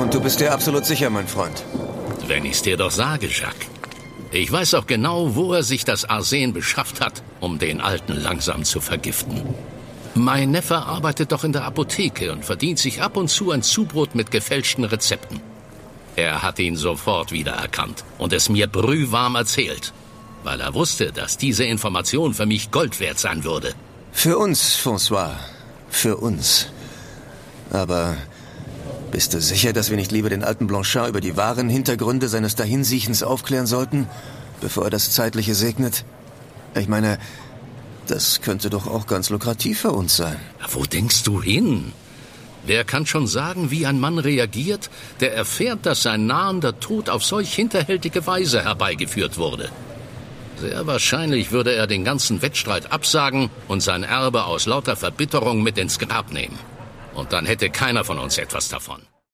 Und du bist dir absolut sicher, mein Freund? Wenn ich's dir doch sage, Jacques. Ich weiß auch genau, wo er sich das Arsen beschafft hat, um den Alten langsam zu vergiften. Mein Neffe arbeitet doch in der Apotheke und verdient sich ab und zu ein Zubrot mit gefälschten Rezepten. Er hat ihn sofort wiedererkannt und es mir brühwarm erzählt, weil er wusste, dass diese Information für mich Gold wert sein würde. Für uns, François. Für uns. Aber bist du sicher, dass wir nicht lieber den alten Blanchard über die wahren Hintergründe seines Dahinsiechens aufklären sollten, bevor er das Zeitliche segnet? Ich meine, das könnte doch auch ganz lukrativ für uns sein. Wo denkst du hin? Wer kann schon sagen, wie ein Mann reagiert, der erfährt, dass sein nahender Tod auf solch hinterhältige Weise herbeigeführt wurde? Sehr wahrscheinlich würde er den ganzen Wettstreit absagen und sein Erbe aus lauter Verbitterung mit ins Grab nehmen. Und dann hätte keiner von uns etwas davon.